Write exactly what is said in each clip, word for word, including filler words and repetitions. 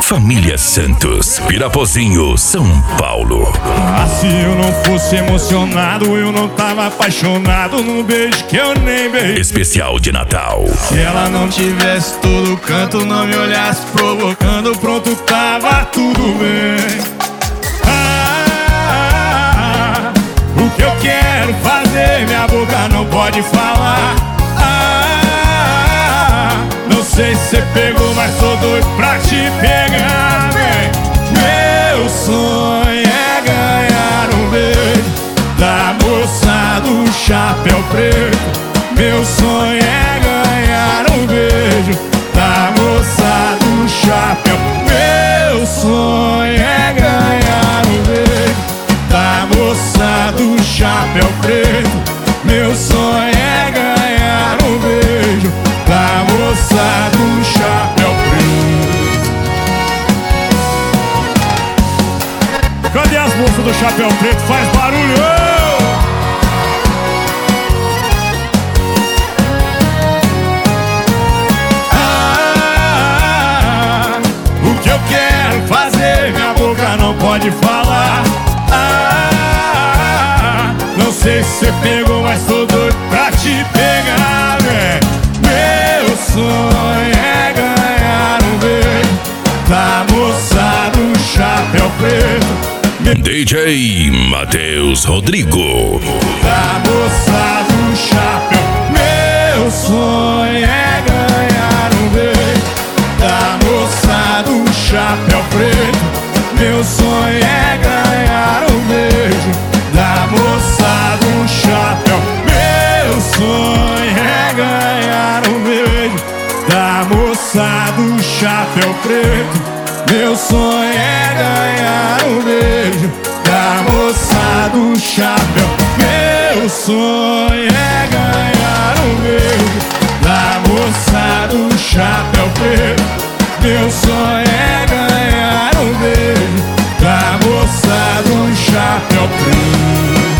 Família Santos, Pirapozinho, São Paulo. Ah, se eu não fosse emocionado, eu não tava apaixonado num beijo que eu nem beijei. Especial de Natal. Se ela não tivesse todo canto, não me olhasse provocando, pronto, tava tudo bem. Ah, o que eu quero fazer, minha boca não pode falar. Ah, não sei se você pegou, mas tô doido pra te pegar, vem. Meu sonho é ganhar um beijo da moça do chapéu preto. Meu sonho é ganhar um beijo da moça do chapéu. Meu sonho é ganhar um beijo da moça do chapéu preto. Meu sonho é ganhar um beijo da moça do chapéu preto. Cadê as moças do chapéu preto? Faz barulho! Pode falar. Ah, não sei se você pegou, mas tô doido pra te pegar, né? Meu sonho é ganhar um beijo da moça do chapéu preto. D J Matheus Rodrigo. Da moça do chapéu. Meu sonho é ganhar um beijo da moça do chapéu preto. Meu sonho é ganhar um beijo da moça do chapéu. Meu sonho é ganhar um beijo da moça do chapéu preto. Meu sonho é ganhar um beijo da moça do chapéu. Meu sonho é ganhar um beijo da moça do chapéu preto. Meu sonho é ganhar um beijo da moça do chapéu preto.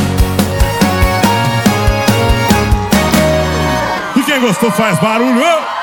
E quem gostou faz barulho!